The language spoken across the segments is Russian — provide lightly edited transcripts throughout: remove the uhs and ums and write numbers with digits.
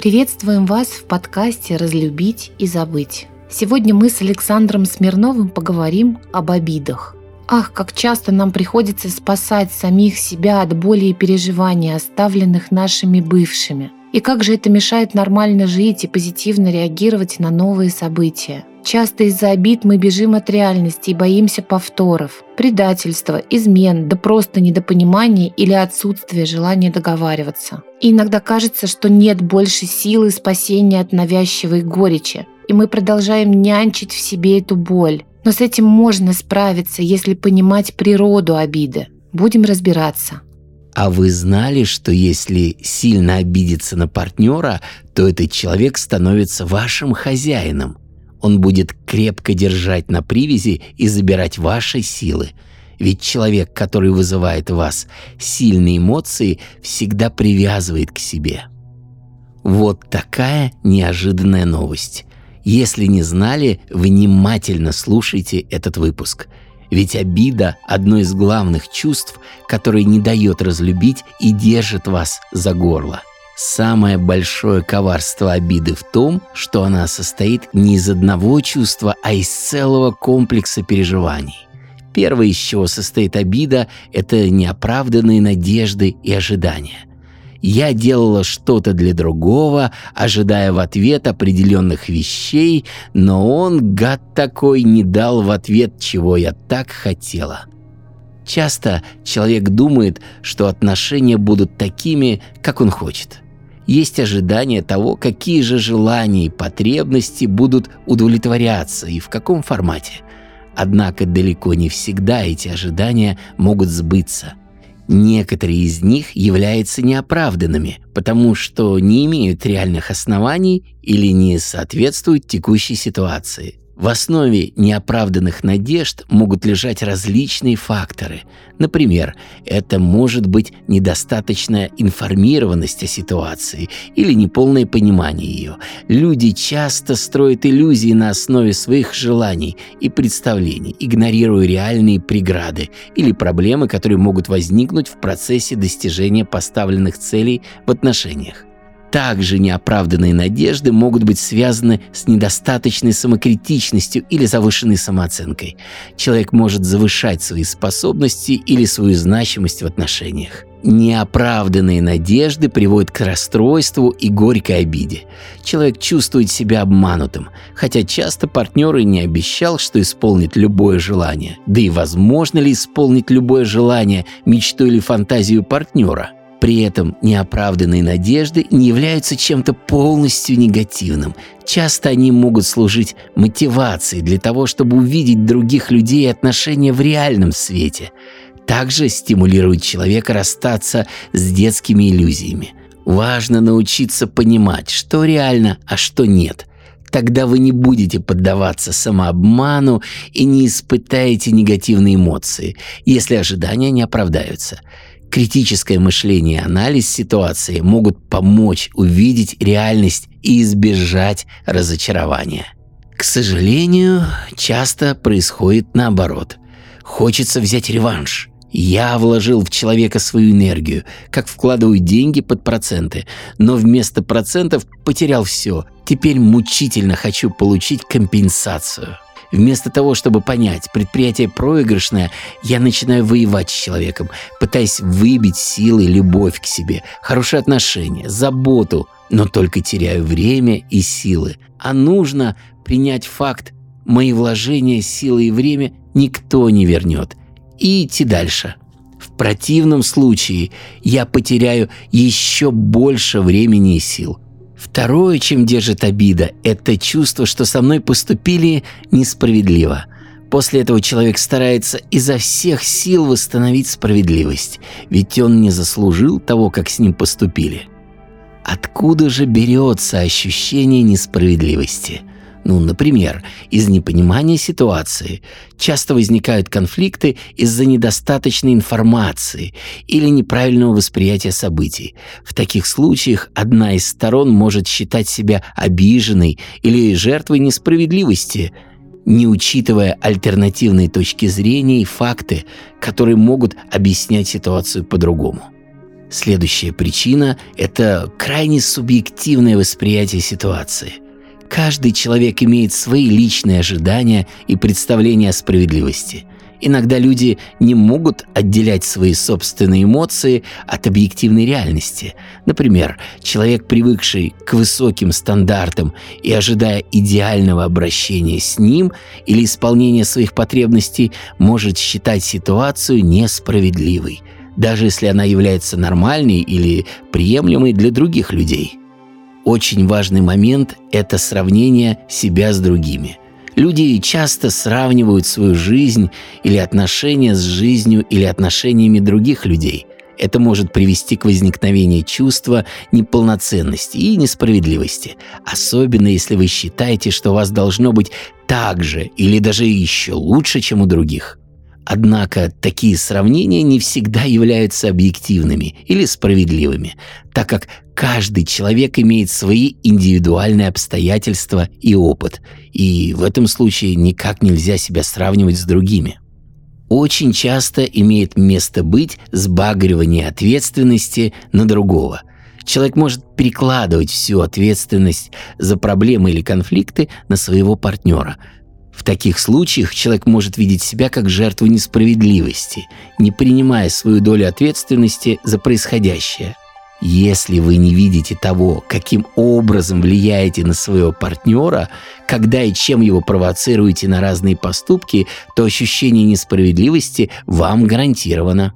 Приветствуем вас в подкасте «Разлюбить и забыть». Сегодня мы с Александром Смирновым поговорим об обидах. Ах, как часто нам приходится спасать самих себя от боли и переживаний, оставленных нашими бывшими. И как же это мешает нормально жить и позитивно реагировать на новые события. Часто из-за обид мы бежим от реальности и боимся повторов, предательства, измен, да просто недопонимания или отсутствия желания договариваться. И иногда кажется, что нет больше силы спасения от навязчивой горечи, и мы продолжаем нянчить в себе эту боль. Но с этим можно справиться, если понимать природу обиды. Будем разбираться. А вы знали, что если сильно обидеться на партнера, то этот человек становится вашим хозяином? Он будет крепко держать на привязи и забирать ваши силы. Ведь человек, который вызывает в вас сильные эмоции, всегда привязывает к себе. Вот такая неожиданная новость. Если не знали, внимательно слушайте этот выпуск. Ведь обида – одно из главных чувств, которое не дает разлюбить и держит вас за горло. Самое большое коварство обиды в том, что она состоит не из одного чувства, а из целого комплекса переживаний. Первое, из чего состоит обида – это неоправданные надежды и ожидания. Я делала что-то для другого, ожидая в ответ определенных вещей, но он, гад такой, не дал в ответ, чего я так хотела. Часто человек думает, что отношения будут такими, как он хочет. Есть ожидание того, какие же желания и потребности будут удовлетворяться и в каком формате. Однако далеко не всегда эти ожидания могут сбыться. Некоторые из них являются неоправданными, потому что не имеют реальных оснований или не соответствуют текущей ситуации. В основе неоправданных надежд могут лежать различные факторы. Например, это может быть недостаточная информированность о ситуации или неполное понимание ее. Люди часто строят иллюзии на основе своих желаний и представлений, игнорируя реальные преграды или проблемы, которые могут возникнуть в процессе достижения поставленных целей в отношениях. Также неоправданные надежды могут быть связаны с недостаточной самокритичностью или завышенной самооценкой. Человек может завышать свои способности или свою значимость в отношениях. Неоправданные надежды приводят к расстройству и горькой обиде. Человек чувствует себя обманутым, хотя часто партнер и не обещал, что исполнит любое желание. Да и возможно ли исполнить любое желание, мечту или фантазию партнера? При этом неоправданные надежды не являются чем-то полностью негативным. Часто они могут служить мотивацией для того, чтобы увидеть других людей и отношения в реальном свете. Также стимулируют человека расстаться с детскими иллюзиями. Важно научиться понимать, что реально, а что нет. Тогда вы не будете поддаваться самообману и не испытаете негативные эмоции, если ожидания не оправдаются. Критическое мышление и анализ ситуации могут помочь увидеть реальность и избежать разочарования. К сожалению, часто происходит наоборот. Хочется взять реванш. Я вложил в человека свою энергию, как вкладываю деньги под проценты, но вместо процентов потерял все. Теперь мучительно хочу получить компенсацию. Вместо того, чтобы понять, предприятие проигрышное, я начинаю воевать с человеком, пытаясь выбить силы, любовь к себе, хорошие отношения, заботу, но только теряю время и силы. А нужно принять факт: мои вложения, силы и время никто не вернет, и идти дальше. В противном случае я потеряю еще больше времени и сил. Второе, чем держит обида, это чувство, что со мной поступили несправедливо. После этого человек старается изо всех сил восстановить справедливость, ведь он не заслужил того, как с ним поступили. Откуда же берется ощущение несправедливости? Например, из непонимания ситуации. Часто возникают конфликты из-за недостаточной информации или неправильного восприятия событий. В таких случаях одна из сторон может считать себя обиженной или жертвой несправедливости, не учитывая альтернативные точки зрения и факты, которые могут объяснять ситуацию по-другому. Следующая причина – это крайне субъективное восприятие ситуации. Каждый человек имеет свои личные ожидания и представления о справедливости. Иногда люди не могут отделять свои собственные эмоции от объективной реальности. Например, человек, привыкший к высоким стандартам и ожидая идеального обращения с ним или исполнения своих потребностей, может считать ситуацию несправедливой, даже если она является нормальной или приемлемой для других людей. Очень важный момент – это сравнение себя с другими. Люди часто сравнивают свою жизнь или отношения с жизнью или отношениями других людей. Это может привести к возникновению чувства неполноценности и несправедливости, особенно если вы считаете, что у вас должно быть так же или даже еще лучше, чем у других. Однако такие сравнения не всегда являются объективными или справедливыми, так как каждый человек имеет свои индивидуальные обстоятельства и опыт, и в этом случае никак нельзя себя сравнивать с другими. Очень часто имеет место быть сбагривание ответственности на другого. Человек может перекладывать всю ответственность за проблемы или конфликты на своего партнера. В таких случаях человек может видеть себя как жертву несправедливости, не принимая свою долю ответственности за происходящее. Если вы не видите того, каким образом влияете на своего партнера, когда и чем его провоцируете на разные поступки, то ощущение несправедливости вам гарантировано.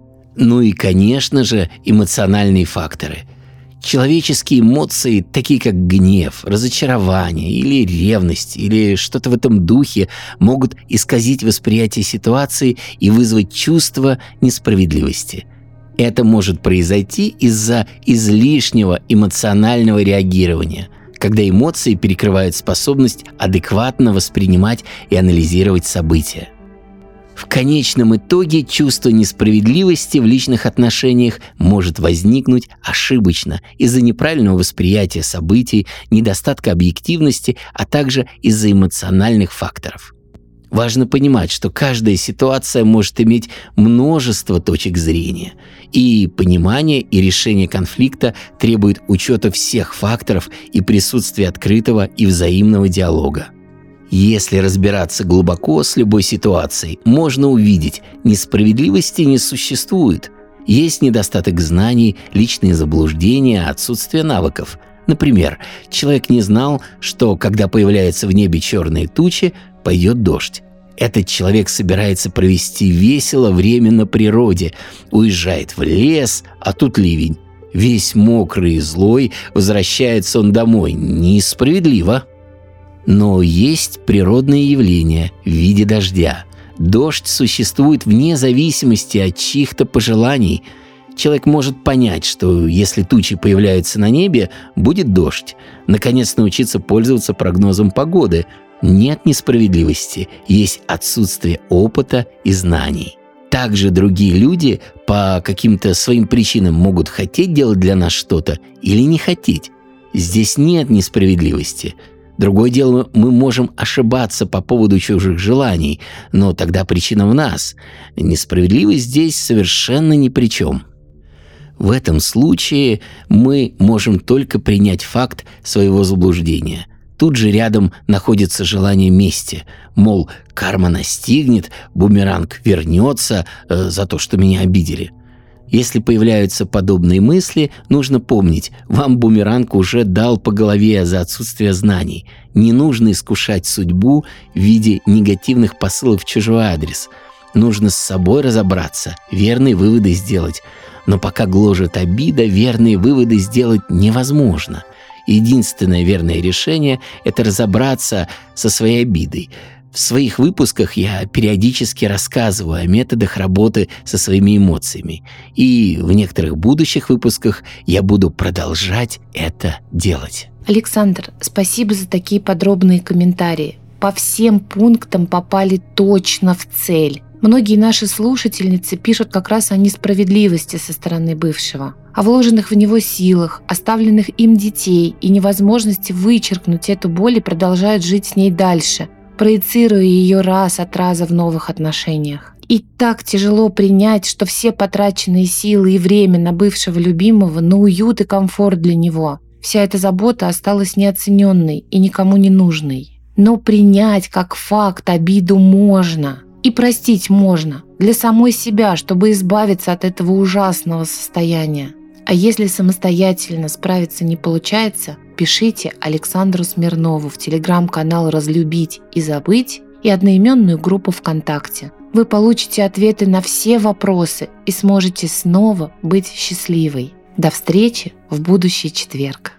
Ну и, конечно же, эмоциональные факторы. Человеческие эмоции, такие как гнев, разочарование или ревность, или что-то в этом духе, могут исказить восприятие ситуации и вызвать чувство несправедливости. Это может произойти из-за излишнего эмоционального реагирования, когда эмоции перекрывают способность адекватно воспринимать и анализировать события. В конечном итоге чувство несправедливости в личных отношениях может возникнуть ошибочно из-за неправильного восприятия событий, недостатка объективности, а также из-за эмоциональных факторов. Важно понимать, что каждая ситуация может иметь множество точек зрения, и понимание и решение конфликта требует учета всех факторов и присутствия открытого и взаимного диалога. Если разбираться глубоко с любой ситуацией, можно увидеть, несправедливости не существует. Есть недостаток знаний, личные заблуждения, отсутствие навыков. Например, человек не знал, что когда появляются в небе черные тучи, пойдет дождь. Этот человек собирается провести весело время на природе, уезжает в лес, а тут ливень. Весь мокрый и злой возвращается он домой. Несправедливо. Но есть природные явления в виде дождя. Дождь существует вне зависимости от чьих-то пожеланий. Человек может понять, что если тучи появляются на небе, будет дождь. Наконец научиться пользоваться прогнозом погоды. Нет несправедливости, есть отсутствие опыта и знаний. Также другие люди по каким-то своим причинам могут хотеть делать для нас что-то или не хотеть. Здесь нет несправедливости. Другое дело, мы можем ошибаться по поводу чужих желаний, но тогда причина в нас. Несправедливость здесь совершенно ни при чем. В этом случае мы можем только принять факт своего заблуждения. Тут же рядом находится желание мести. Мол, карма настигнет, бумеранг вернется за то, что меня обидели. Если появляются подобные мысли, нужно помнить, вам бумеранг уже дал по голове за отсутствие знаний. Не нужно искушать судьбу в виде негативных посылов в чужой адрес. Нужно с собой разобраться, верные выводы сделать. Но пока гложет обида, верные выводы сделать невозможно. Единственное верное решение – это разобраться со своей обидой. В своих выпусках я периодически рассказываю о методах работы со своими эмоциями. И в некоторых будущих выпусках я буду продолжать это делать. Александр, спасибо за такие подробные комментарии. По всем пунктам попали точно в цель. Многие наши слушательницы пишут как раз о несправедливости со стороны бывшего, о вложенных в него силах, оставленных им детей и невозможности вычеркнуть эту боль и продолжать жить с ней дальше. проецируя ее раз от раза в новых отношениях. И так тяжело принять, что все потраченные силы и время на бывшего любимого, на уют и комфорт для него. Вся эта забота осталась неоцененной и никому не нужной. Но принять как факт обиду можно. И простить можно. Для самой себя, чтобы избавиться от этого ужасного состояния. А если самостоятельно справиться не получается, пишите Александру Смирнову в телеграм-канал «Разлюбить и забыть» и одноименную группу ВКонтакте. Вы получите ответы на все вопросы и сможете снова быть счастливой. До встречи в будущий четверг.